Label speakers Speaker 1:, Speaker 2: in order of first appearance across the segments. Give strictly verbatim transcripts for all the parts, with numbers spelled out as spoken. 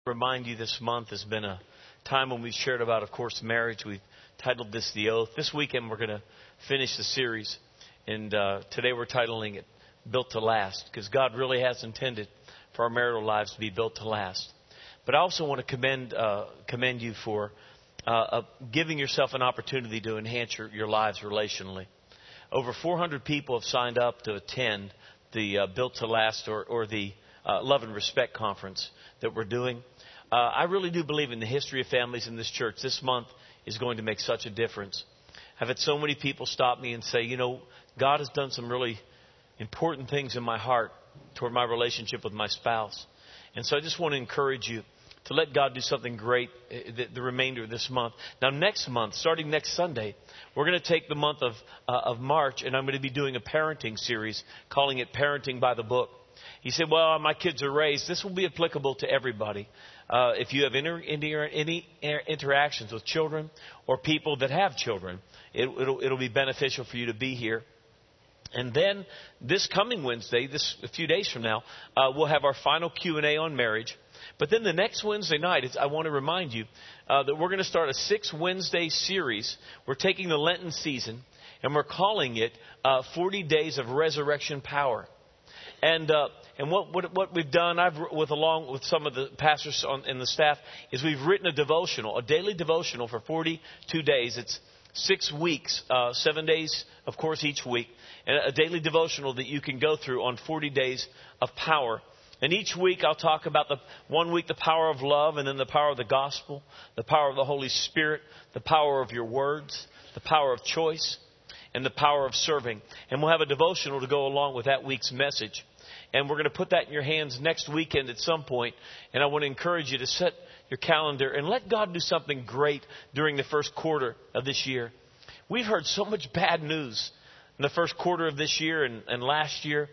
Speaker 1: Remind you this month has been a time when we've shared about, of course, marriage. We've titled this The Oath. This weekend we're going to finish the series. And uh, today we're titling it Built to Last, because God really has intended for our marital lives to be built to last. But I also want to commend uh, commend you for uh, uh, giving yourself an opportunity to enhance your, your lives relationally. Over four hundred people have signed up to attend the uh, Built to Last or, or the uh, Love and Respect Conference that we're doing. Uh, I really do believe in the history of families in this church. This month is going to make such a difference. I've had so many people stop me and say, you know, God has done some really important things in my heart toward my relationship with my spouse. And so I just want to encourage you to let God do something great the, the remainder of this month. Now, next month, starting next Sunday, we're going to take the month of, uh, of March, and I'm going to be doing a parenting series, calling it Parenting by the Book. He said, well, my kids are raised. This will be applicable to everybody. Uh, if you have inter, inter, any interactions with children or people that have children, it, it'll, it'll be beneficial for you to be here. And then this coming Wednesday, this a few days from now, uh, we'll have our final Q and A on marriage. But then the next Wednesday night, it's, I want to remind you uh, that we're going to start a six Wednesday series. We're taking the Lenten season, and we're calling it uh, forty Days of Resurrection Power. And uh, and what, what what we've done, I've with along with some of the pastors on, and the staff, is we've written a devotional, a daily devotional for forty-two days. It's six weeks, uh, seven days, of course, each week, and a daily devotional that you can go through on forty days of power. And each week I'll talk about the one week the power of love, and then the power of the gospel, the power of the Holy Spirit, the power of your words, the power of choice, and the power of serving. And we'll have a devotional to go along with that week's message. And we're going to put that in your hands next weekend at some point. And I want to encourage you to set your calendar and let God do something great during the first quarter of this year. We've heard so much bad news in the first quarter of this year and, and last year.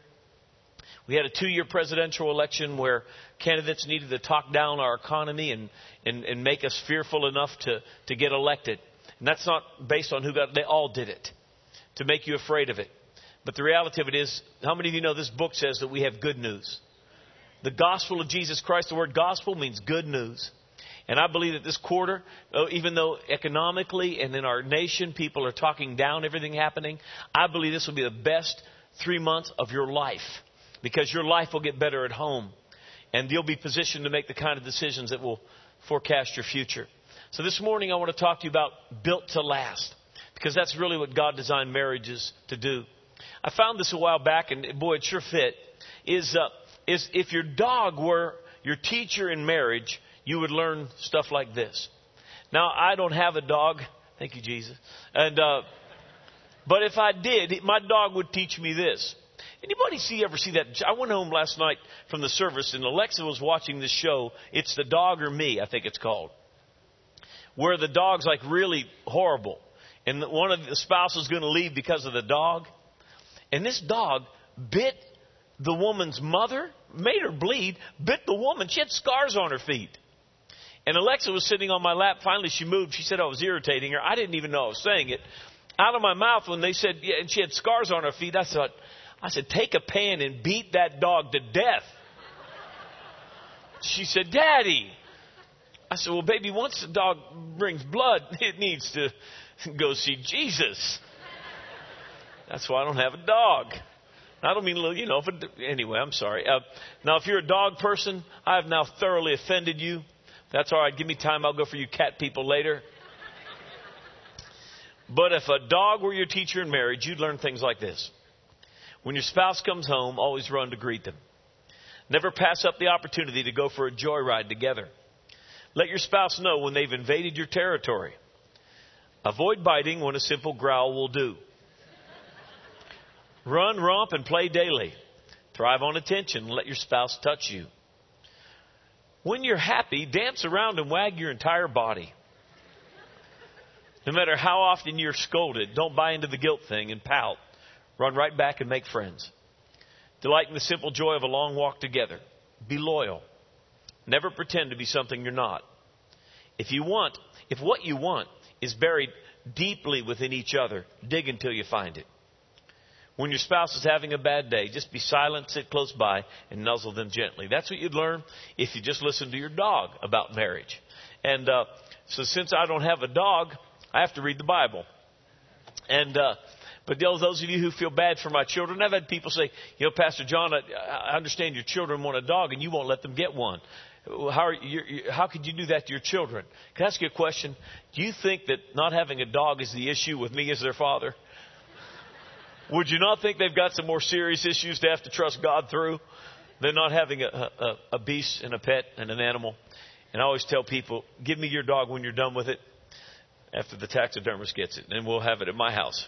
Speaker 1: We had a two-year presidential election where candidates needed to talk down our economy and, and, and make us fearful enough to, to get elected. And that's not based on who got, they all did it to make you afraid of it. But the reality of it is, how many of you know this book says that we have good news? The gospel of Jesus Christ, the word gospel means good news. And I believe that this quarter, even though economically and in our nation people are talking down everything happening, I believe this will be the best three months of your life. Because your life will get better at home. And you'll be positioned to make the kind of decisions that will forecast your future. So this morning I want to talk to you about built to last. Because that's really what God designed marriages to do. I found this a while back, and boy, it sure fit, is, uh, is if your dog were your teacher in marriage, you would learn stuff like this. Now, I don't have a dog. Thank you, Jesus. And uh, but if I did, my dog would teach me this. Anybody see ever see that? I went home last night from the service, and Alexa was watching this show. It's The Dog or Me, I think it's called, where the dog's like really horrible. And one of the spouses is going to leave because of the dog. And this dog bit the woman's mother, made her bleed, bit the woman. She had scars on her feet. And Alexa was sitting on my lap. Finally, she moved. She said I was irritating her. I didn't even know I was saying it. Out of my mouth when they said, yeah, and she had scars on her feet, I thought, I said, take a pan and beat that dog to death. She said, Daddy. I said, well, baby, once the dog brings blood, it needs to go see Jesus. That's why I don't have a dog. I don't mean, you know, but anyway, I'm sorry. Uh, now, if you're a dog person, I have now thoroughly offended you. That's all right. Give me time. I'll go for you cat people later. But if a dog were your teacher in marriage, you'd learn things like this. When your spouse comes home, always run to greet them. Never pass up the opportunity to go for a joyride together. Let your spouse know when they've invaded your territory. Avoid biting when a simple growl will do. Run, romp, and play daily. Thrive on attention and let your spouse touch you. When you're happy, dance around and wag your entire body. No matter how often you're scolded, don't buy into the guilt thing and pout. Run right back and make friends. Delight in the simple joy of a long walk together. Be loyal. Never pretend to be something you're not. If you want, if what you want is buried deeply within each other, dig until you find it. When your spouse is having a bad day, just be silent, sit close by, and nuzzle them gently. That's what you'd learn if you just listen to your dog about marriage. And uh, so since I don't have a dog, I have to read the Bible. And uh, but those of you who feel bad for my children, I've had people say, you know, Pastor John, I, I understand your children want a dog and you won't let them get one. How, are you, how could you do that to your children? Can I ask you a question? Do you think that not having a dog is the issue with me as their father? Would you not think they've got some more serious issues to have to trust God through than not having a, a, a beast and a pet and an animal? And I always tell people, give me your dog when you're done with it, after the taxidermist gets it, and we'll have it at my house.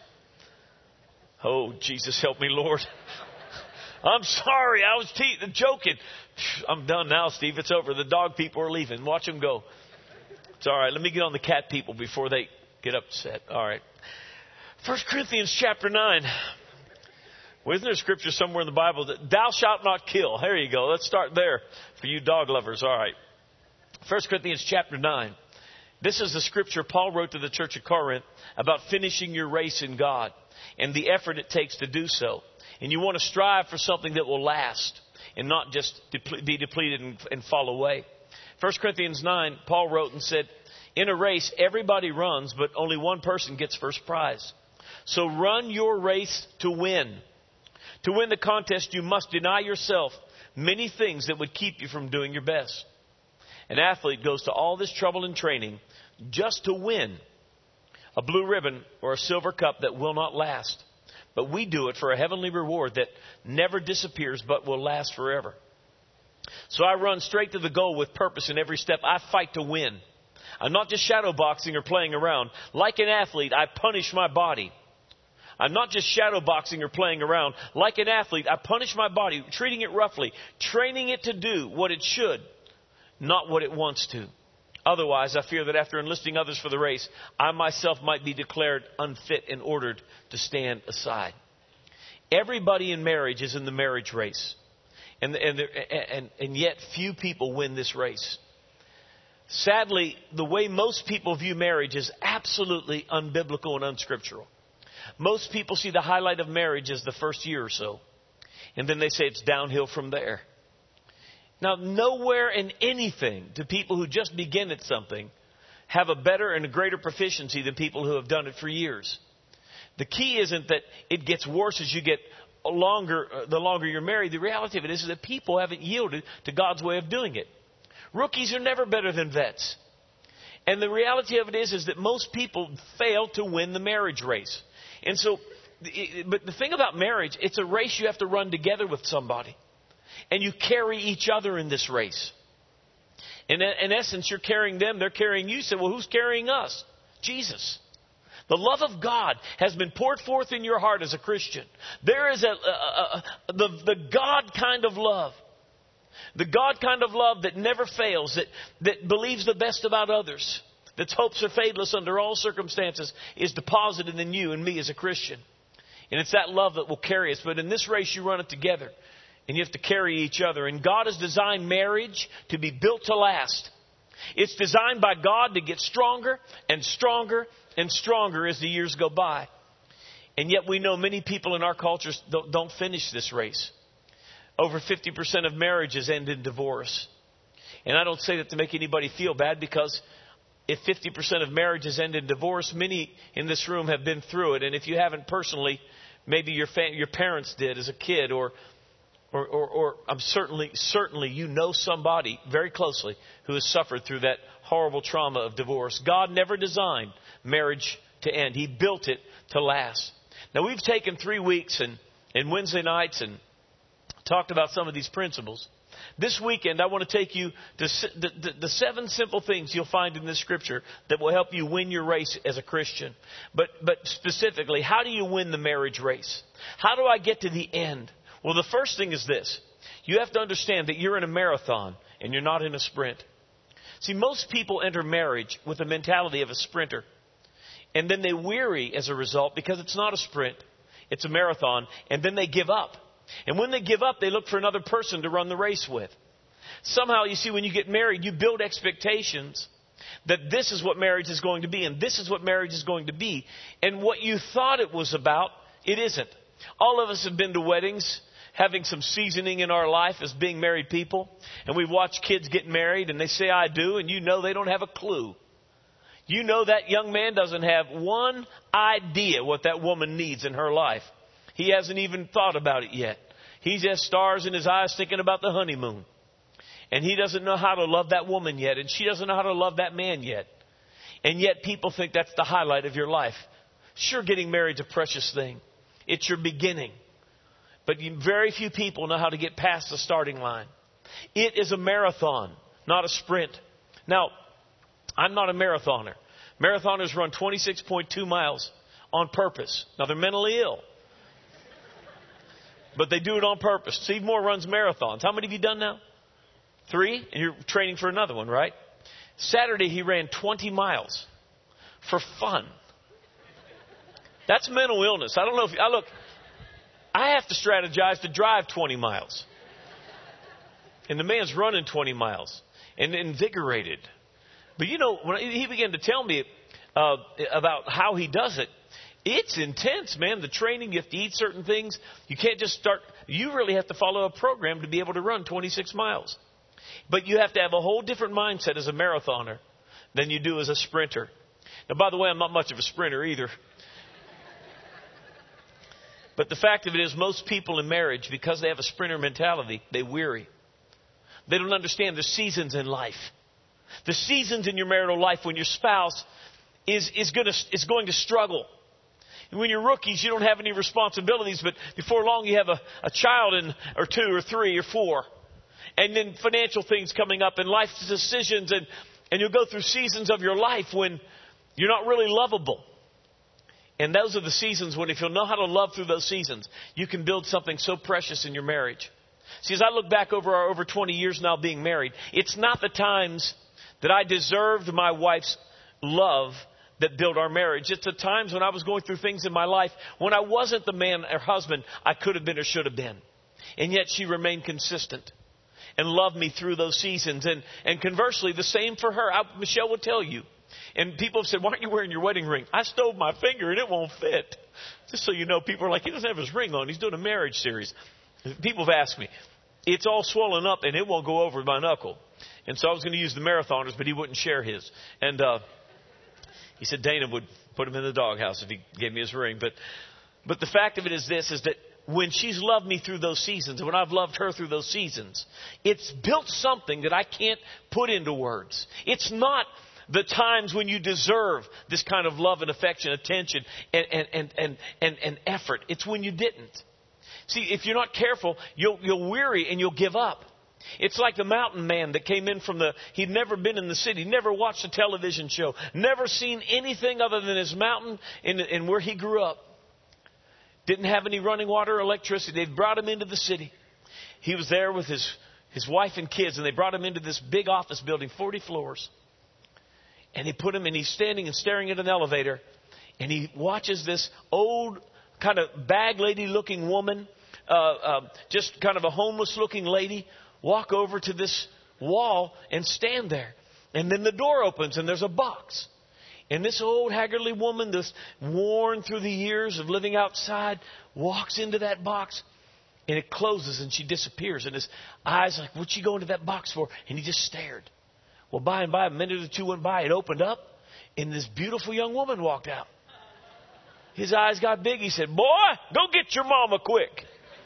Speaker 1: Oh, Jesus, help me, Lord. I'm sorry, I was te- joking. I'm done now, Steve. It's over. The dog people are leaving. Watch them go. It's all right. Let me get on the cat people before they get upset. All right. First Corinthians chapter nine. Well, isn't there scripture somewhere in the Bible that thou shalt not kill? There you go. Let's start there for you dog lovers. All right. First Corinthians chapter nine. This is the scripture Paul wrote to the church of Corinth about finishing your race in God and the effort it takes to do so. And you want to strive for something that will last and not just deple- be depleted and, and fall away. First Corinthians nine, Paul wrote and said, in a race, everybody runs, but only one person gets first prize. So run your race to win. To win the contest, you must deny yourself many things that would keep you from doing your best. An athlete goes to all this trouble and training just to win a blue ribbon or a silver cup that will not last. But we do it for a heavenly reward that never disappears but will last forever. So I run straight to the goal with purpose in every step. I fight to win. I'm not just shadow boxing or playing around. Like an athlete, I punish my body. I'm not just shadow boxing or playing around. Like an athlete, I punish my body, treating it roughly, training it to do what it should, not what it wants to. Otherwise, I fear that after enlisting others for the race, I myself might be declared unfit and ordered to stand aside. Everybody in marriage is in the marriage race. And, and, and, and yet few people win this race. Sadly, the way most people view marriage is absolutely unbiblical and unscriptural. Most people see the highlight of marriage as the first year or so. And then they say it's downhill from there. Now, nowhere in anything do people who just begin at something have a better and a greater proficiency than people who have done it for years. The key isn't that it gets worse as you get longer, the longer you're married. The reality of it is that people haven't yielded to God's way of doing it. Rookies are never better than vets. And the reality of it is, is that most people fail to win the marriage race. And so, but the thing about marriage, it's a race you have to run together with somebody. And you carry each other in this race. In, in essence, you're carrying them, they're carrying you. You say, well, who's carrying us? Jesus. The love of God has been poured forth in your heart as a Christian. There is a, a, a, a the, the God kind of love. The God kind of love that never fails, that, that believes the best about others, that hopes are fadeless under all circumstances, is deposited in you and me as a Christian. And it's that love that will carry us. But in this race, you run it together. And you have to carry each other. And God has designed marriage to be built to last. It's designed by God to get stronger and stronger and stronger as the years go by. And yet we know many people in our cultures don't, don't finish this race. Over fifty percent of marriages end in divorce. And I don't say that to make anybody feel bad, because if fifty percent of marriages end in divorce, many in this room have been through it. And if you haven't personally, maybe your fa- your parents did as a kid, or Or, or, or I'm certainly, certainly you know somebody very closely who has suffered through that horrible trauma of divorce. God never designed marriage to end. He built it to last. Now, we've taken three weeks and, and Wednesday nights and talked about some of these principles. This weekend, I want to take you to the, the, the seven simple things you'll find in this scripture that will help you win your race as a Christian. But, but specifically, how do you win the marriage race? How do I get to the end? Well, the first thing is this. You have to understand that you're in a marathon and you're not in a sprint. See, most people enter marriage with the mentality of a sprinter. And then they weary as a result, because it's not a sprint. It's a marathon. And then they give up. And when they give up, they look for another person to run the race with. Somehow, you see, when you get married, you build expectations that this is what marriage is going to be. And this is what marriage is going to be. And what you thought it was about, it isn't. All of us have been to weddings, having some seasoning in our life as being married people. And we've watched kids get married and they say, I do. And you know they don't have a clue. You know that young man doesn't have one idea what that woman needs in her life. He hasn't even thought about it yet. He just stars in his eyes thinking about the honeymoon. And he doesn't know how to love that woman yet. And she doesn't know how to love that man yet. And yet people think that's the highlight of your life. Sure, getting married is a precious thing. It's your beginning. But you, very few people know how to get past the starting line. It is a marathon, not a sprint. Now, I'm not a marathoner. Marathoners run twenty-six point two miles on purpose. Now, they're mentally ill. But they do it on purpose. Steve Moore runs marathons. How many have you done now? Three? And you're training for another one, right? Saturday, he ran twenty miles for fun. That's mental illness. I don't know if I look. I have to strategize to drive twenty miles. And the man's running twenty miles and invigorated. But you know, when he began to tell me uh, about how he does it, it's intense, man. The training, you have to eat certain things. You can't just start. You really have to follow a program to be able to run twenty-six miles. But you have to have a whole different mindset as a marathoner than you do as a sprinter. Now, by the way, I'm not much of a sprinter either. But the fact of it is, most people in marriage, because they have a sprinter mentality, they weary. They don't understand the seasons in life. The seasons in your marital life when your spouse is, is, gonna, is going to struggle. When you're rookies, you don't have any responsibilities, but before long you have a, a child in, or two or three or four. And then financial things coming up and life decisions. And, and you'll go through seasons of your life when you're not really lovable. And those are the seasons when if you'll know how to love through those seasons, you can build something so precious in your marriage. See, as I look back over our over twenty years now being married, it's not the times that I deserved my wife's love that built our marriage. It's the times when I was going through things in my life when I wasn't the man or husband I could have been or should have been. And yet she remained consistent and loved me through those seasons. And, and conversely, the same for her. I, Michelle would tell you. And people have said, why aren't you wearing your wedding ring? I stove my finger and it won't fit. Just so you know, people are like, he doesn't have his ring on. He's doing a marriage series. People have asked me. It's all swollen up and it won't go over my knuckle. And so I was going to use the marathoners, but he wouldn't share his. And uh, he said Dana would put him in the doghouse if he gave me his ring. But but the fact of it is this, is that when she's loved me through those seasons, and when I've loved her through those seasons, it's built something that I can't put into words. It's not the times when you deserve this kind of love and affection, attention, and, and, and, and, and, and effort. It's when you didn't. See, if you're not careful, you'll, you'll weary and you'll give up. It's like the mountain man that came in from the, he'd never been in the city, never watched a television show, never seen anything other than his mountain and, and where he grew up. Didn't have any running water or electricity. They brought him into the city. He was there with his, his wife and kids, and they brought him into this big office building, forty floors. And he put him, and he's standing and staring at an elevator, and he watches this old kind of bag lady looking woman, uh, uh, just kind of a homeless looking lady, walk over to this wall and stand there. And then the door opens and there's a box. And this old haggardly woman, this worn through the years of living outside, walks into that box and it closes and she disappears. And his eyes like, what'd she go into that box for? And he just stared. Well, by and by, a minute or two went by, it opened up and this beautiful young woman walked out. His eyes got big. He said, boy, go get your mama quick.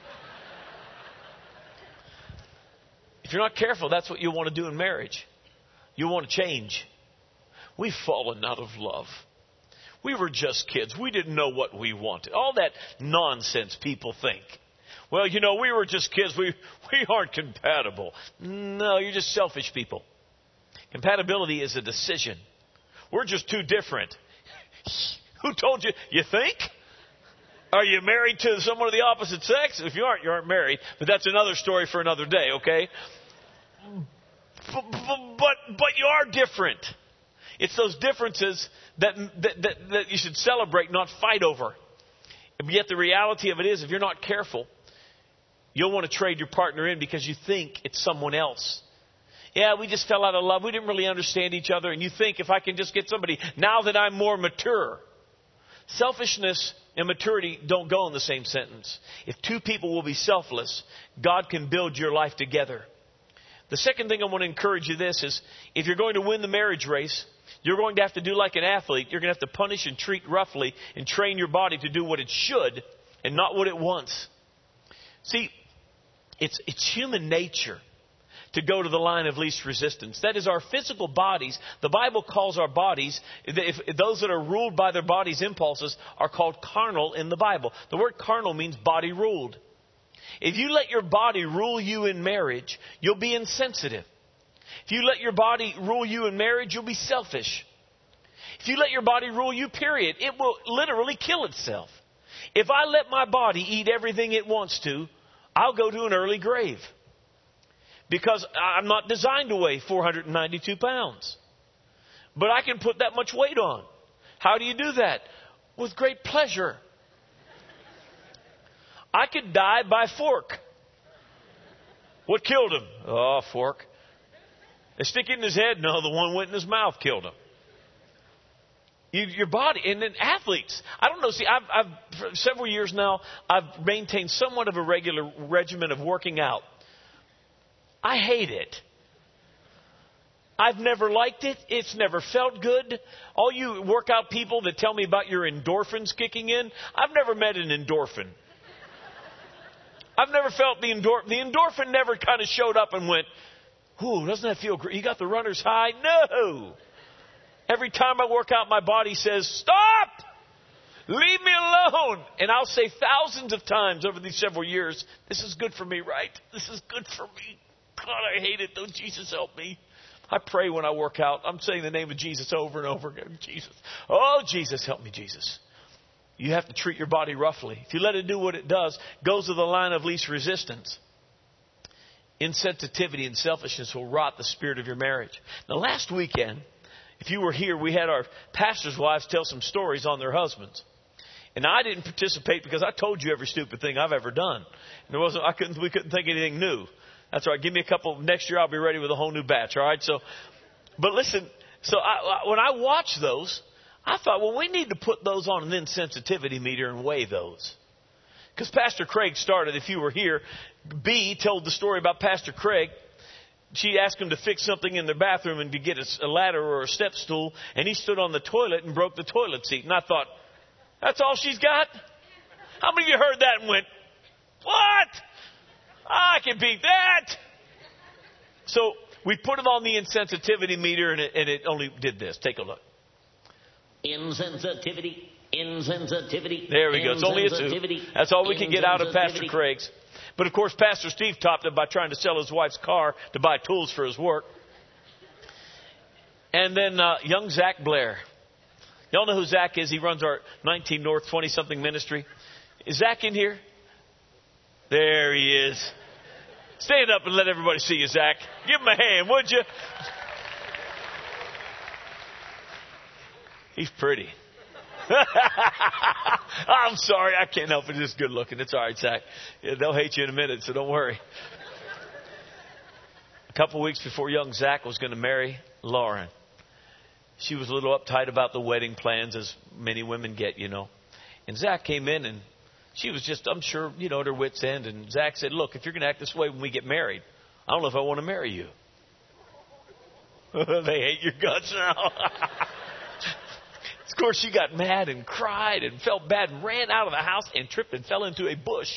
Speaker 1: If you're not careful, that's what you want to do in marriage. You want to change. We've fallen out of love. We were just kids. We didn't know what we wanted. All that nonsense people think. Well, you know, we were just kids. We, we aren't compatible. No, you're just selfish people. Compatibility is a decision. We're just too different. Who told you? You think? Are you married to someone of the opposite sex? If you aren't, you aren't married. But that's another story for another day, okay? But, but, but you are different. It's those differences that, that, that, that you should celebrate, not fight over. And yet the reality of it is, if you're not careful, you'll want to trade your partner in because you think it's someone else. Yeah, we just fell out of love. We didn't really understand each other. And you think if I can just get somebody, now that I'm more mature, Selfishness and maturity don't go in the same sentence. If two people will be selfless, God can build your life together. The second thing I want to encourage you this is, if you're going to win the marriage race, you're going to have to do like an athlete. You're going to have to punish and treat roughly and train your body to do what it should and not what it wants. See, it's, it's human nature to go to the line of least resistance. That is, our physical bodies. The Bible calls our bodies, if, if those that are ruled by their body's impulses are called carnal in the Bible. The word carnal means body ruled. If you let your body rule you in marriage, you'll be insensitive. If you let your body rule you in marriage, you'll be selfish. If you let your body rule you, period, it will literally kill itself. If I let my body eat everything it wants to, I'll go to an early grave. Because I'm not designed to weigh four hundred ninety-two pounds. But I can put that much weight on. How do you do that? With great pleasure. I could die by fork. What killed him? Oh, fork. They stick it in his head? No, the one went in his mouth killed him. You, your body, and then athletes. I don't know. See, I've, I've for several years now, I've maintained somewhat of a regular regimen of working out. I hate it. I've never liked it. It's never felt good. All you workout people that tell me about your endorphins kicking in, I've never met an endorphin. I've never felt the endorphin. The endorphin never kind of showed up and went, ooh, doesn't that feel great? You got the runner's high? No. Every time I work out, my body says, stop! Leave me alone! And I'll say thousands of times over these several years, this is good for me, right? This is good for me. God, I hate it. Don't Jesus help me. I pray when I work out. I'm saying the name of Jesus over and over again. Jesus. Oh, Jesus, help me, Jesus. You have to treat your body roughly. If you let it do what it does, it goes to the line of least resistance. Insensitivity and selfishness will rot the spirit of your marriage. Now, last weekend, if you were here, we had our pastors' wives tell some stories on their husbands. And I didn't participate because I told you every stupid thing I've ever done. And there wasn't, I couldn't, we couldn't think of anything new. That's all right. Give me a couple. Next year I'll be ready with a whole new batch. All right. So, but listen. So I, when I watched those, I thought, well, we need to put those on an insensitivity meter and weigh those. Because Pastor Craig started. If you were here, B told the story about Pastor Craig. She asked him to fix something in their bathroom and to get a, a ladder or a step stool, and he stood on the toilet and broke the toilet seat. And I thought, that's all she's got? How many of you heard that and went, what? I can beat that. So we put it on the insensitivity meter, and it, and it only did this. Take a look.
Speaker 2: Insensitivity, insensitivity.
Speaker 1: There we go. It's only a two. That's all we can get out of Pastor Craig's. But of course, Pastor Steve topped it by trying to sell his wife's car to buy tools for his work. And then uh, young Zach Blair. Y'all know who Zach is? He runs our nineteen North twenty-something ministry. Is Zach in here? There he is. Stand up and let everybody see you, Zach. Give him a hand, would you? He's pretty. I'm sorry, I can't help it. He's good looking. It's all right, Zach. Yeah, they'll hate you in a minute, so don't worry. A couple of weeks before young Zach was going to marry Lauren, she was a little uptight about the wedding plans, as many women get, you know. And Zach came in, and she was just, I'm sure, you know, at her wit's end. And Zach said, look, if you're going to act this way when we get married, I don't know if I want to marry you. They hate your guts now. Of course, she got mad and cried and felt bad and ran out of the house and tripped and fell into a bush.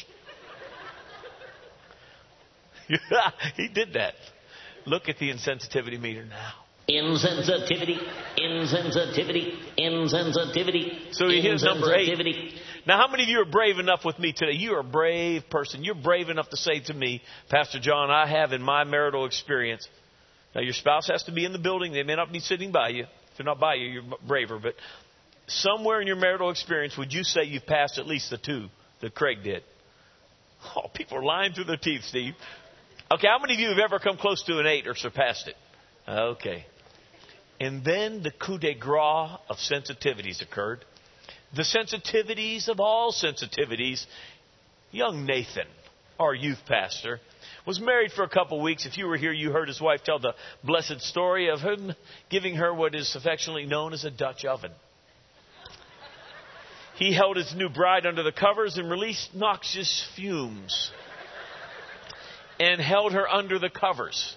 Speaker 1: He did that. Look at the insensitivity meter now.
Speaker 2: Insensitivity, insensitivity, insensitivity.
Speaker 1: So he hit number eight. Now, how many of you are brave enough with me today? You are a brave person. You're brave enough to say to me, Pastor John, I have in my marital experience. Now, your spouse has to be in the building. They may not be sitting by you. If they're not by you, you're braver. But somewhere in your marital experience, would you say you've passed at least the two that Craig did? Oh, people are lying through their teeth, Steve. Okay, how many of you have ever come close to an eight or surpassed it? Okay. And then the coup de grace of sensitivities occurred. The sensitivities of all sensitivities. Young Nathan, our youth pastor, was married for a couple weeks. If you were here, you heard his wife tell the blessed story of him giving her what is affectionately known as a Dutch oven. He held his new bride under the covers and released noxious fumes and held her under the covers.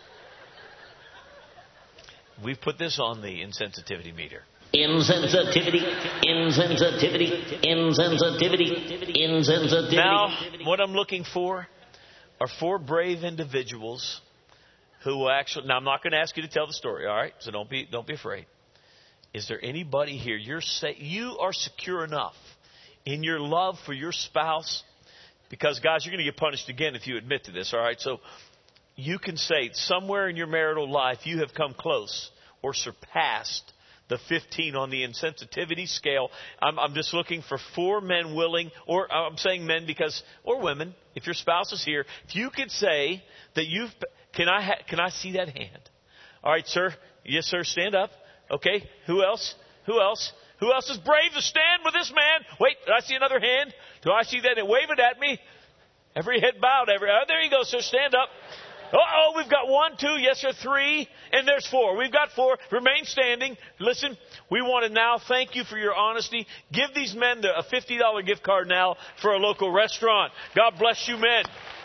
Speaker 1: We've put this on the insensitivity meter.
Speaker 2: Insensitivity, insensitivity, insensitivity, insensitivity.
Speaker 1: Now, what I'm looking for are four brave individuals who will actually, now I'm not going to ask you to tell the story, all right? So don't be, don't be afraid. Is there anybody here, you're say, you are secure enough in your love for your spouse? Because, guys, you're going to get punished again if you admit to this, all right? So you can say somewhere in your marital life you have come close or surpassed the fifteen on the insensitivity scale. I'm, I'm just looking for four men willing, or I'm saying men because, or women, if your spouse is here, if you could say that you've, can I, ha, can I see that hand? All right, sir. Yes, sir. Stand up. Okay. Who else? Who else? Who else is brave to stand with this man? Wait, did I see another hand? Do I see that? Wave it at me. Every head bowed. Every, oh, there you go, sir. Stand up. Uh-oh, we've got one, two, yes, sir, three, and there's four. We've got four. Remain standing. Listen, we want to now thank you for your honesty. Give these men a fifty dollars gift card now for a local restaurant. God bless you, men.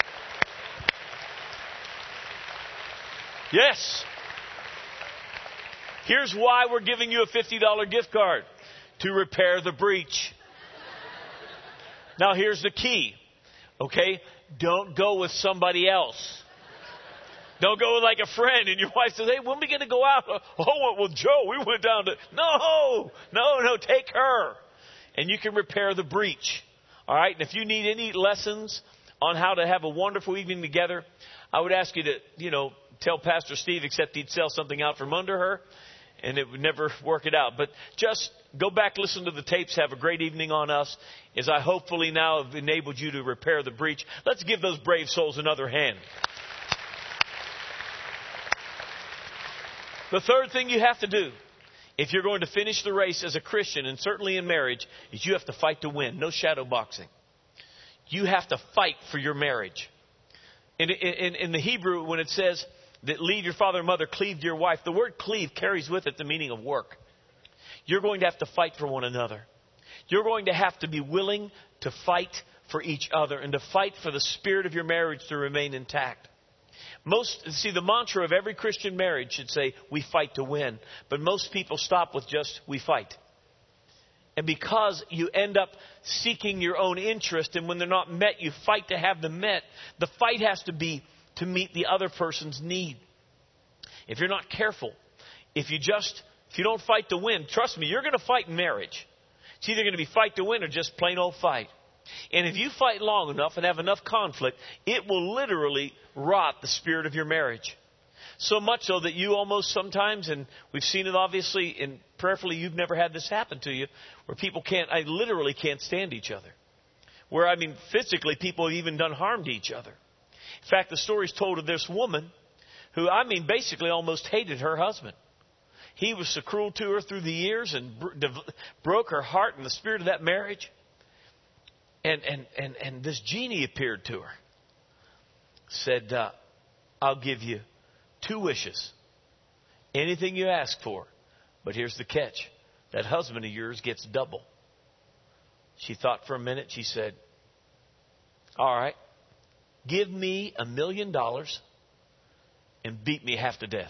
Speaker 1: Yes. Here's why we're giving you a fifty dollars gift card. To repair the breach. Now, here's the key. Okay? Don't go with somebody else. Don't go with like a friend and your wife says, hey, when are we going to go out? Oh, well, Joe, we went down to... No, no, no, take her. And you can repair the breach. All right? And if you need any lessons on how to have a wonderful evening together, I would ask you to, you know, tell Pastor Steve, except he'd sell something out from under her, and it would never work it out. But just go back, listen to the tapes, have a great evening on us, as I hopefully now have enabled you to repair the breach. Let's give those brave souls another hand. The third thing you have to do, if you're going to finish the race as a Christian, and certainly in marriage, is you have to fight to win. No shadow boxing. You have to fight for your marriage. In, in, in the Hebrew, when it says that leave your father and mother, cleave to your wife, the word cleave carries with it the meaning of work. You're going to have to fight for one another. You're going to have to be willing to fight for each other and to fight for the spirit of your marriage to remain intact. Most, see, the mantra of every Christian marriage should say, we fight to win. But most people stop with just, we fight. And because you end up seeking your own interest, and when they're not met, you fight to have them met, the fight has to be to meet the other person's need. If you're not careful, if you just, if you don't fight to win, trust me, you're going to fight in marriage. It's either going to be fight to win or just plain old fight. And if you fight long enough and have enough conflict, it will literally rot the spirit of your marriage. So much so that you almost sometimes, and we've seen it obviously, and prayerfully you've never had this happen to you, where people can't, I literally can't stand each other. Where, I mean, physically people have even done harm to each other. In fact, the story's told of this woman who, I mean, basically almost hated her husband. He was so cruel to her through the years and bro- broke her heart and the spirit of that marriage. And, and, and, and this genie appeared to her. Said, uh, I'll give you two wishes. Anything you ask for. But here's the catch. That husband of yours gets double. She thought for a minute. She said, all right, give me a million dollars and beat me half to death.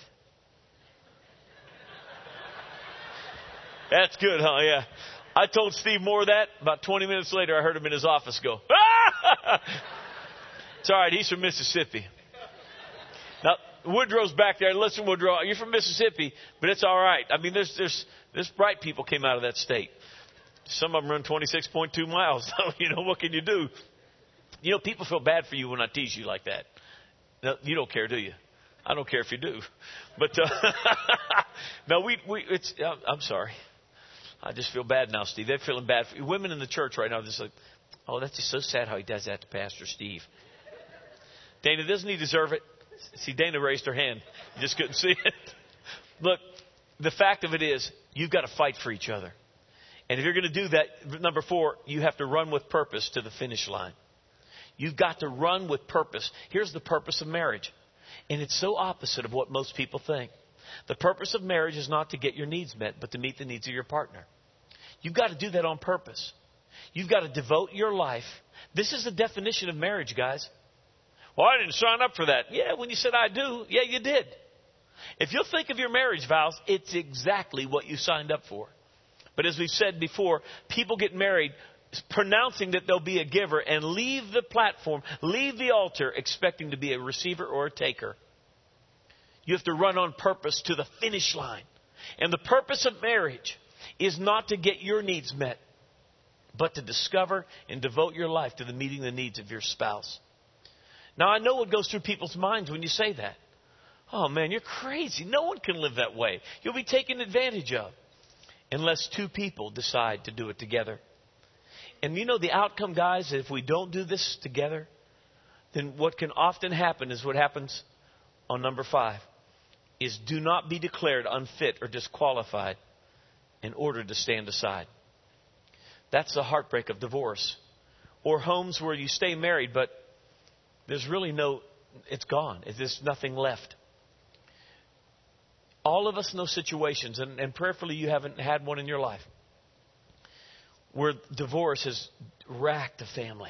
Speaker 1: That's good, huh? Yeah. I told Steve more of that. About twenty minutes later, I heard him in his office go, ah! It's all right. He's from Mississippi. Now, Woodrow's back there. Listen, Woodrow, you're from Mississippi, but it's all right. I mean, there's, there's, there's bright people came out of that state. Some of them run twenty-six point two miles. So, you know, what can you do? You know, people feel bad for you when I tease you like that. No, you don't care, do you? I don't care if you do. But, uh, no, we, we, it's, I'm sorry. I just feel bad now, Steve. They're feeling bad for you. Women in the church right now, they're just like, oh, that's just so sad how he does that to Pastor Steve. Dana, doesn't he deserve it? See, Dana raised her hand. You just couldn't see it. Look, the fact of it is, you've got to fight for each other. And if you're going to do that, number four, you have to run with purpose to the finish line. You've got to run with purpose. Here's the purpose of marriage. And it's so opposite of what most people think. The purpose of marriage is not to get your needs met, but to meet the needs of your partner. You've got to do that on purpose. You've got to devote your life. This is the definition of marriage, guys. Well, I didn't sign up for that. Yeah, when you said I do, yeah, you did. If you'll think of your marriage vows, it's exactly what you signed up for. But as we've said before, people get married pronouncing that they'll be a giver and leave the platform, leave the altar expecting to be a receiver or a taker. You have to run on purpose to the finish line. And the purpose of marriage is not to get your needs met, but to discover and devote your life to the meeting the needs of your spouse. Now, I know what goes through people's minds when you say that. Oh, man, you're crazy. No one can live that way. You'll be taken advantage of unless two people decide to do it together. And you know the outcome, guys, if we don't do this together, then what can often happen is what happens on number five, is do not be declared unfit or disqualified in order to stand aside. That's the heartbreak of divorce. Or homes where you stay married, but there's really no, it's gone. There's nothing left. All of us know situations, and, and prayerfully you haven't had one in your life, where divorce has racked a family.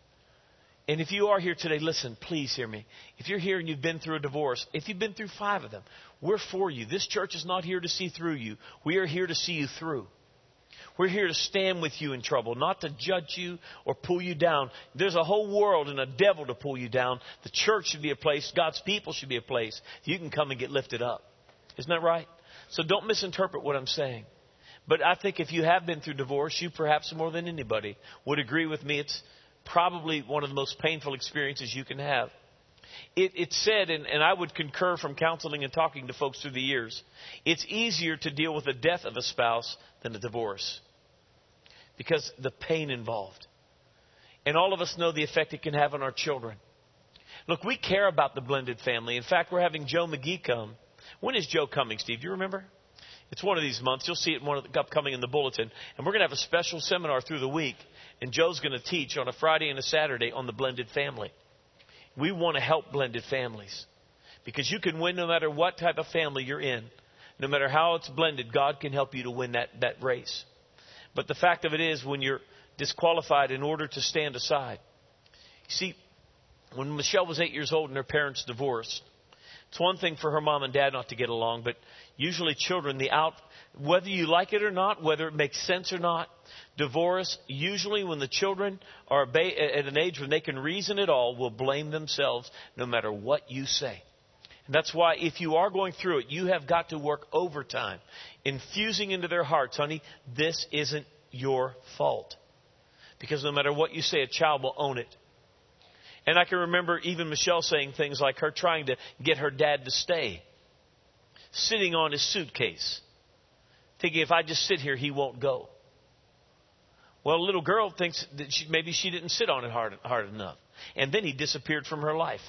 Speaker 1: And if you are here today, listen, please hear me. If you're here and you've been through a divorce, if you've been through five of them, we're for you. This church is not here to see through you. We are here to see you through. We're here to stand with you in trouble, not to judge you or pull you down. There's a whole world and a devil to pull you down. The church should be a place, God's people should be a place you can come and get lifted up. Isn't that right? So don't misinterpret what I'm saying. But I think if you have been through divorce, you perhaps more than anybody would agree with me. It's probably one of the most painful experiences you can have. It, it's said, and, and I would concur from counseling and talking to folks through the years, it's easier to deal with the death of a spouse than a divorce, because the pain involved. And all of us know the effect it can have on our children. Look, we care about the blended family. In fact, we're having Joe McGee come. When is Joe coming, Steve? Do you remember? It's one of these months. You'll see it one of the, upcoming in the bulletin. And we're going to have a special seminar through the week. And Joe's going to teach on a Friday and a Saturday on the blended family. We want to help blended families, because you can win no matter what type of family you're in. No matter how it's blended, God can help you to win that, that race. But the fact of it is, when you're disqualified in order to stand aside. You see, when Michelle was eight years old and her parents divorced, it's one thing for her mom and dad not to get along, but usually children, the out, whether you like it or not, whether it makes sense or not, divorce, usually when the children are at an age when they can reason at all, will blame themselves no matter what you say. And that's why if you are going through it, you have got to work overtime, infusing into their hearts, honey, this isn't your fault. Because no matter what you say, a child will own it. And I can remember even Michelle saying things like her trying to get her dad to stay, sitting on his suitcase, thinking if I just sit here, he won't go. Well, a little girl thinks that she, maybe she didn't sit on it hard, hard enough. And then he disappeared from her life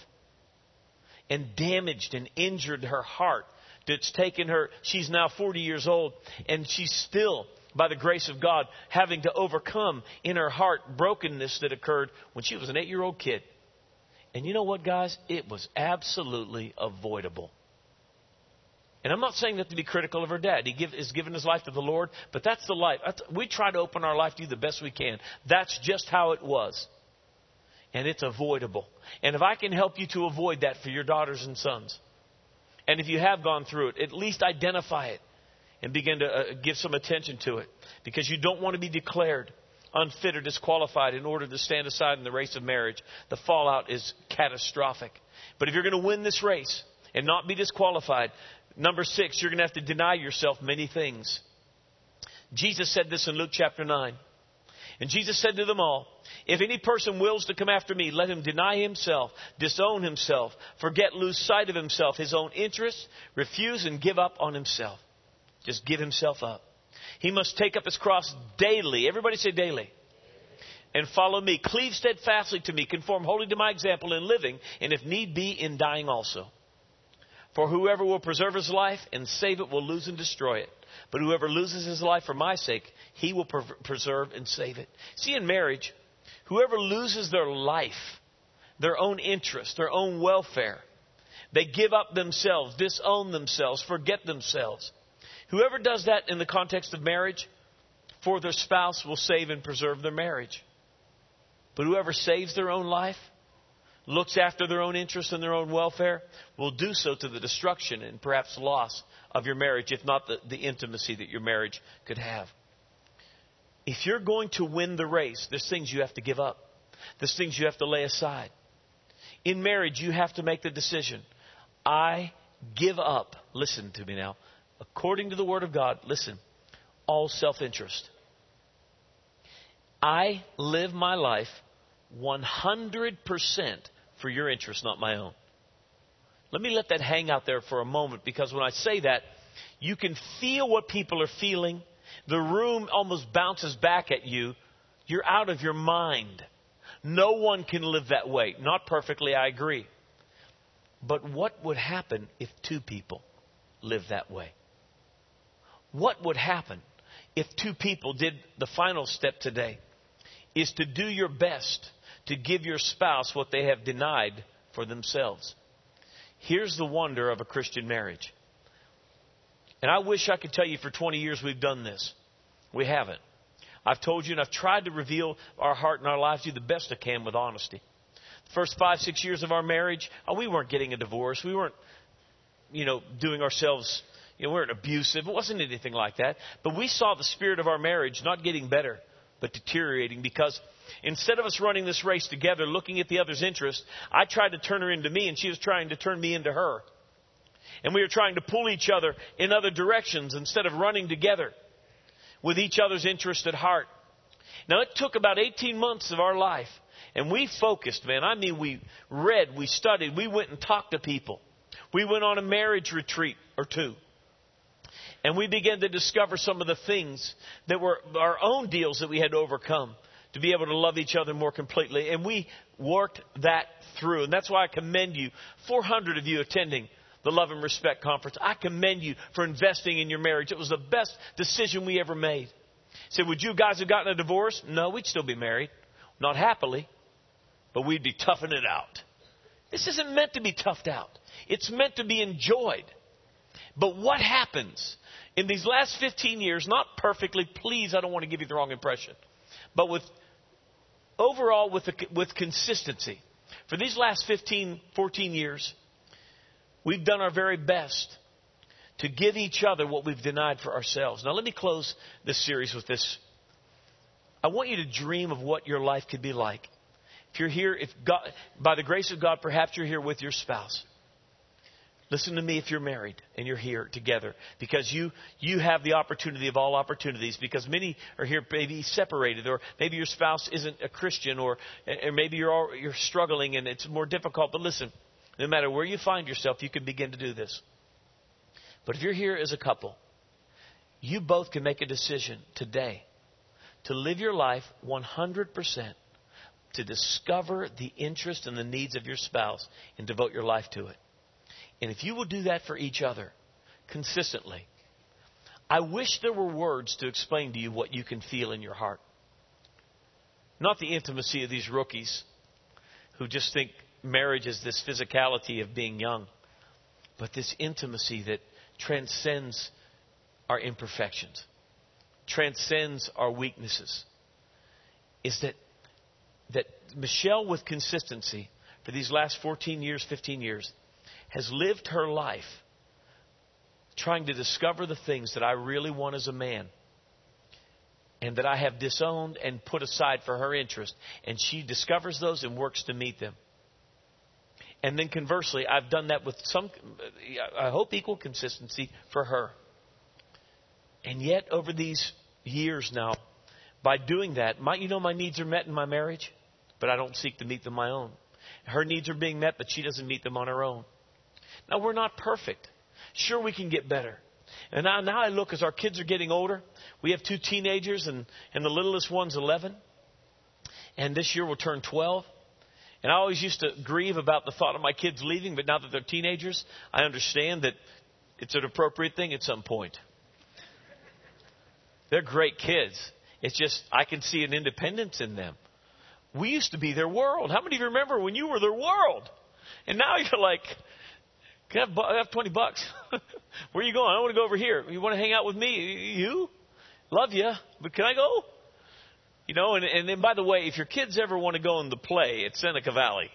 Speaker 1: and damaged and injured her heart. It's taken her, she's now forty years old, and she's still, by the grace of God, having to overcome in her heart brokenness that occurred when she was an eight-year-old kid. And you know what, guys? It was absolutely avoidable. And I'm not saying that to be critical of her dad. He give, is giving his life to the Lord, but that's the life. We try to open our life to you the best we can. That's just how it was. And it's avoidable. And if I can help you to avoid that for your daughters and sons, and if you have gone through it, at least identify it and begin to uh, give some attention to it, because you don't want to be declared unfit or disqualified in order to stand aside in the race of marriage. The fallout is catastrophic. But if you're going to win this race and not be disqualified, number six, you're going to have to deny yourself many things. Jesus said this in Luke chapter nine. And Jesus said to them all, if any person wills to come after me, let him deny himself, disown himself, forget, lose sight of himself, his own interests, refuse and give up on himself. Just give himself up. He must take up his cross daily. Everybody say daily. And follow me. Cleave steadfastly to me. Conform wholly to my example in living, and if need be, in dying also. For whoever will preserve his life and save it will lose and destroy it. But whoever loses his life for my sake, he will pre- preserve and save it. See, in marriage, whoever loses their life, their own interest, their own welfare, they give up themselves, disown themselves, forget themselves. Whoever does that in the context of marriage for their spouse will save and preserve their marriage. But whoever saves their own life, looks after their own interests and their own welfare, will do so to the destruction and perhaps loss of your marriage, if not the, the intimacy that your marriage could have. If you're going to win the race, there's things you have to give up. There's things you have to lay aside. In marriage, you have to make the decision. I give up, listen to me now, according to the Word of God, listen, all self-interest. I live my life one hundred percent for your interest, not my own. Let me let that hang out there for a moment, because when I say that, you can feel what people are feeling. The room almost bounces back at you. You're out of your mind. No one can live that way. Not perfectly, I agree. But what would happen if two people lived that way? What would happen if two people did the final step today, is to do your best to give your spouse what they have denied for themselves? Here's the wonder of a Christian marriage. And I wish I could tell you for twenty years we've done this. We haven't. I've told you and I've tried to reveal our heart and our lives to you the best I can with honesty. The first five, six years of our marriage, oh, we weren't getting a divorce. We weren't, you know, doing ourselves, you know, we weren't abusive. It wasn't anything like that. But we saw the spirit of our marriage not getting better, but deteriorating, because instead of us running this race together, looking at the other's interest, I tried to turn her into me and she was trying to turn me into her. And we were trying to pull each other in other directions instead of running together with each other's interest at heart. Now, it took about eighteen months of our life, and we focused, man. I mean, we read, we studied, we went and talked to people. We went on a marriage retreat or two. And we began to discover some of the things that were our own deals that we had to overcome to be able to love each other more completely. And we worked that through. And that's why I commend you, four hundred of you attending the Love and Respect Conference. I commend you for investing in your marriage. It was the best decision we ever made. Said, would you guys have gotten a divorce? No, we'd still be married. Not happily, but we'd be toughing it out. This isn't meant to be toughed out. It's meant to be enjoyed. But what happens in these last fifteen years, not perfectly, please, I don't want to give you the wrong impression, but with overall with, the, with consistency. For these last fifteen, fourteen years, we've done our very best to give each other what we've denied for ourselves. Now, let me close this series with this. I want you to dream of what your life could be like. If you're here, if God, by the grace of God, perhaps you're here with your spouse. Listen to me if you're married and you're here together, because you you have the opportunity of all opportunities, because many are here maybe separated, or maybe your spouse isn't a Christian, or, or maybe you're all, you're struggling and it's more difficult. But listen, no matter where you find yourself, you can begin to do this. But if you're here as a couple, you both can make a decision today to live your life one hundred percent to discover the interest and the needs of your spouse and devote your life to it. And if you will do that for each other consistently, I wish there were words to explain to you what you can feel in your heart. Not the intimacy of these rookies who just think marriage is this physicality of being young, but this intimacy that transcends our imperfections, transcends our weaknesses. Is that that Michelle, with consistency for these last fourteen years, fifteen years, has lived her life trying to discover the things that I really want as a man, and that I have disowned and put aside for her interest. And she discovers those and works to meet them. And then conversely, I've done that with some, I hope, equal consistency for her. And yet, over these years now, by doing that, my, you know, my needs are met in my marriage, but I don't seek to meet them my own. Her needs are being met, but she doesn't meet them on her own. Now, we're not perfect. Sure, we can get better. And now, now I look, as our kids are getting older. We have two teenagers, and, and the littlest one's eleven. And this year will turn twelve. And I always used to grieve about the thought of my kids leaving, but now that they're teenagers, I understand that it's an appropriate thing at some point. They're great kids. It's just, I can see an independence in them. We used to be their world. How many of you remember when you were their world? And now you're like, can I have, I have twenty bucks? Where are you going? I want to go over here. You want to hang out with me? You? Love you, but can I go? You know, and, and then, by the way, if your kids ever want to go in the play at Seneca Valley,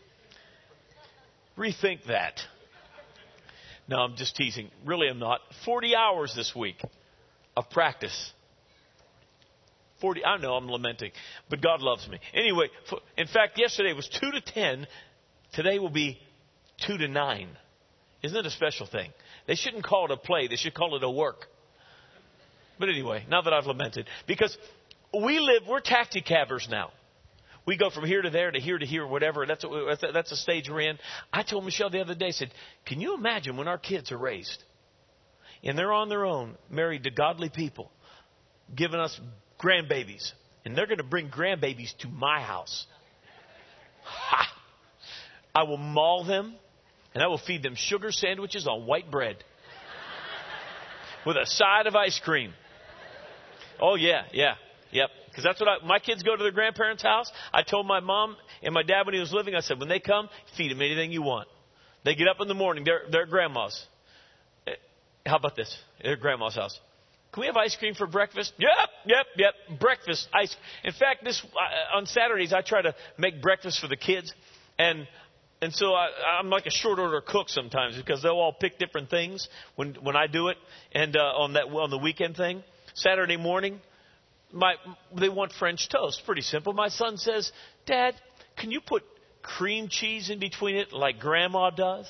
Speaker 1: rethink that. No, I'm just teasing. Really, I'm not. forty hours this week of practice. forty, I know I'm lamenting, but God loves me. Anyway, in fact, yesterday was two to ten. Today will be two to nine. Isn't it a special thing? They shouldn't call it a play. They should call it a work. But anyway, now that I've lamented, because we live, we're taxi-cabbers now. We go from here to there to here to here, whatever. That's a, that's a stage we're in. I told Michelle the other day, I said, can you imagine when our kids are raised and they're on their own, married to godly people, giving us grandbabies, and they're going to bring grandbabies to my house. Ha! I will maul them, and I will feed them sugar sandwiches on white bread with a side of ice cream. Oh, yeah, yeah, yep. Because that's what I, my kids go to their grandparents' house. I told my mom and my dad when he was living, I said, when they come, feed them anything you want. They get up in the morning, they're, they're at grandma's. How about this? They're at grandma's house. Can we have ice cream for breakfast? Yep, yep, yep. Breakfast, ice. In fact, this uh, on Saturdays I try to make breakfast for the kids, and and so I, I'm like a short order cook sometimes because they'll all pick different things when when I do it, and uh, on that on the weekend thing. Saturday morning, my they want French toast. Pretty simple. My son says, "Dad, can you put cream cheese in between it like Grandma does?"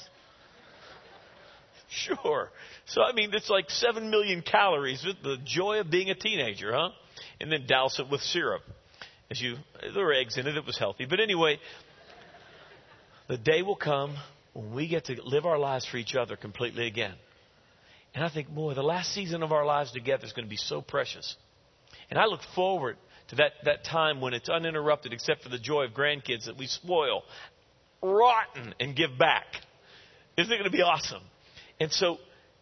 Speaker 1: Sure. So, I mean, it's like seven million calories. The joy of being a teenager, huh? And then douse it with syrup. As you, there were eggs in it. It was healthy. But anyway, the day will come when we get to live our lives for each other completely again. And I think, boy, the last season of our lives together is going to be so precious. And I look forward to that, that time when it's uninterrupted except for the joy of grandkids that we spoil rotten and give back. Isn't it going to be awesome? And so,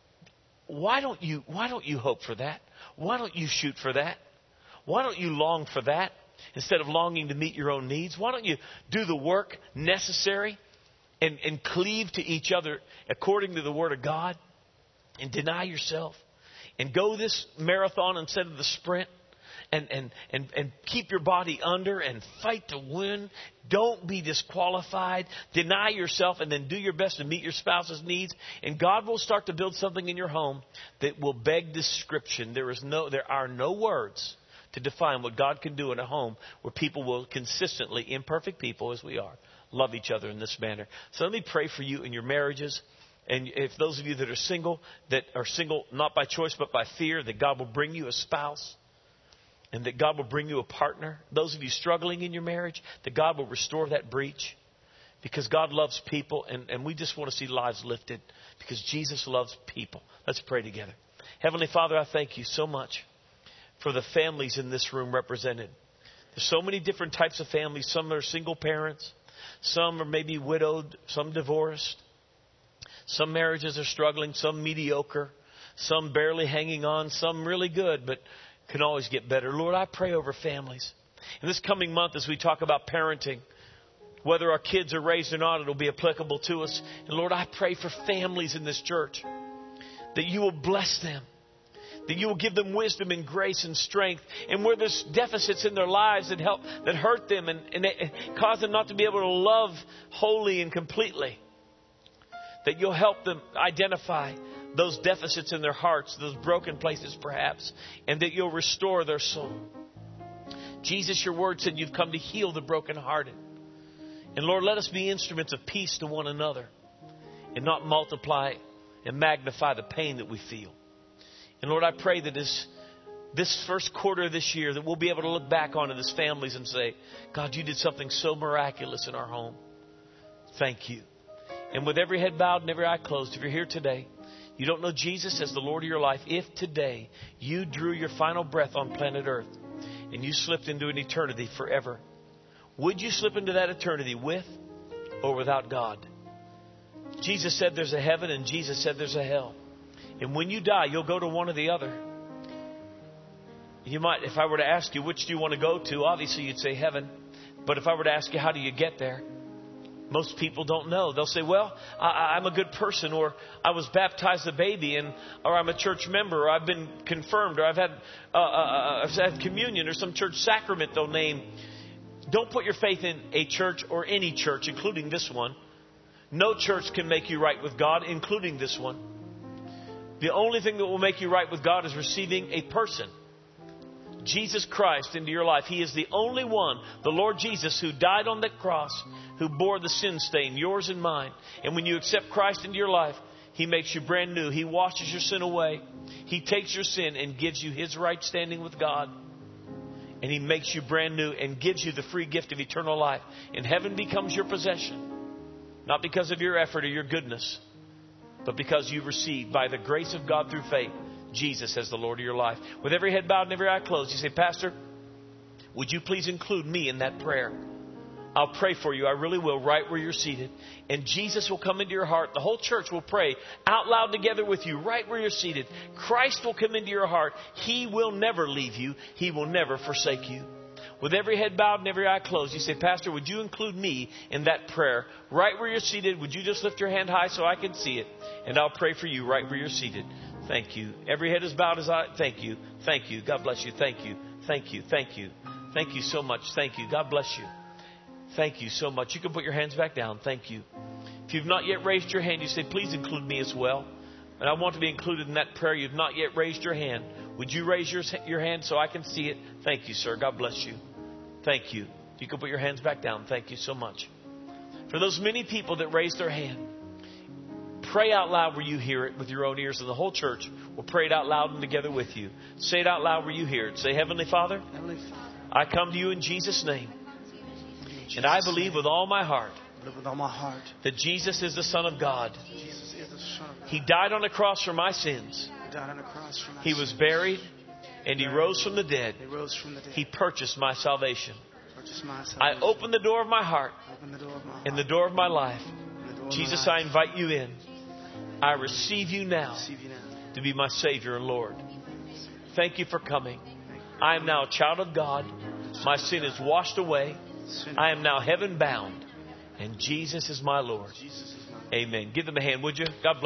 Speaker 1: why don't you why don't you hope for that? Why don't you shoot for that? Why don't you long for that instead of longing to meet your own needs? Why don't you do the work necessary and, and cleave to each other according to the Word of God and deny yourself and go this marathon instead of the sprint? And, and, and, and keep your body under and fight to win. Don't be disqualified. Deny yourself and then do your best to meet your spouse's needs. And God will start to build something in your home that will beg description. There is no, there are no words to define what God can do in a home where people will consistently, imperfect people as we are, love each other in this manner. So let me pray for you in your marriages. And if those of you that are single, that are single not by choice but by fear, that God will bring you a spouse. And that God will bring you a partner. Those of you struggling in your marriage, that God will restore that breach. Because God loves people. And, and we just want to see lives lifted. Because Jesus loves people. Let's pray together. Heavenly Father, I thank you so much for the families in this room represented. There's so many different types of families. Some are single parents. Some are maybe widowed. Some divorced. Some marriages are struggling. Some mediocre. Some barely hanging on. Some really good. But can always get better. Lord, I pray over families. In this coming month, as we talk about parenting, whether our kids are raised or not, it'll be applicable to us. And Lord, I pray for families in this church, that you will bless them, that you will give them wisdom and grace and strength. And where there's deficits in their lives that help, that hurt them and, and cause them not to be able to love wholly and completely, that you'll help them identify those deficits in their hearts, those broken places perhaps, and that you'll restore their soul. Jesus, your word said you've come to heal the brokenhearted. And Lord, let us be instruments of peace to one another and not multiply and magnify the pain that we feel. And Lord, I pray that this, this first quarter of this year that we'll be able to look back on it as families and say, God, you did something so miraculous in our home. Thank you. And with every head bowed and every eye closed, if you're here today, you don't know Jesus as the Lord of your life. If today you drew your final breath on planet Earth and you slipped into an eternity forever, would you slip into that eternity with or without God? Jesus said there's a heaven and Jesus said there's a hell. And when you die, you'll go to one or the other. You might, if I were to ask you, which do you want to go to? Obviously, you'd say heaven. But if I were to ask you, how do you get there? Most people don't know. They'll say, well, I, I'm a good person, or I was baptized a baby, and or I'm a church member, or I've been confirmed, or I've had, uh, uh, I've had communion, or some church sacrament they'll name. Don't put your faith in a church or any church, including this one. No church can make you right with God, including this one. The only thing that will make you right with God is receiving a person, Jesus Christ, into your life. He is the only one, the Lord Jesus, who died on that cross, who bore the sin stain, yours and mine. And when you accept Christ into your life, He makes you brand new. He washes your sin away. He takes your sin and gives you His right standing with God. And He makes you brand new and gives you the free gift of eternal life. And heaven becomes your possession. Not because of your effort or your goodness, but because you received by the grace of God through faith Jesus as the Lord of your life. With every head bowed and every eye closed, you say, Pastor, would you please include me in that prayer? I'll pray for you. I really will, right where you're seated. And Jesus will come into your heart. The whole church will pray out loud together with you, right where you're seated. Christ will come into your heart. He will never leave you. He will never forsake you. With every head bowed and every eye closed, you say, Pastor, would you include me in that prayer? Right where you're seated, would you just lift your hand high so I can see it? And I'll pray for you right where you're seated. Thank you. Every head is bowed as I... Thank you. Thank you. God bless you. Thank you. Thank you. Thank you. Thank you so much. Thank you. God bless you. Thank you so much. You can put your hands back down. Thank you. If you've not yet raised your hand, you say, please include me as well. And I want to be included in that prayer. You've not yet raised your hand. Would you raise your, your hand so I can see it? Thank you, sir. God bless you. Thank you. You can put your hands back down. Thank you so much. For those many people that raised their hand, pray out loud where you hear it with your own ears, and the whole church will pray it out loud and together with you. Say it out loud where you hear it. Say, Heavenly Father,
Speaker 3: Heavenly Father,
Speaker 1: I come to you in Jesus' name. And I believe with all my heart
Speaker 3: with all my heart
Speaker 1: that Jesus is the Son of God.
Speaker 3: Jesus is the Son of God.
Speaker 1: He died on the cross for my sins.
Speaker 3: He died on the cross for my
Speaker 1: He was
Speaker 3: sins.
Speaker 1: buried and He rose from the dead.
Speaker 3: He rose from the dead.
Speaker 1: He purchased my salvation.
Speaker 3: Purchased my salvation.
Speaker 1: I open the door of my heart
Speaker 3: Open the door of my heart.
Speaker 1: and the door of my life.
Speaker 3: And the door of
Speaker 1: Jesus,
Speaker 3: my
Speaker 1: I
Speaker 3: life.
Speaker 1: invite you in. I receive you now
Speaker 3: Receive you now.
Speaker 1: to be my Savior and Lord. Thank you for coming. I am now a child of God. My sin is washed away. I am now heaven bound. And Jesus is my Lord.
Speaker 3: Jesus is my
Speaker 1: Amen. Give them a hand, would you? God bless.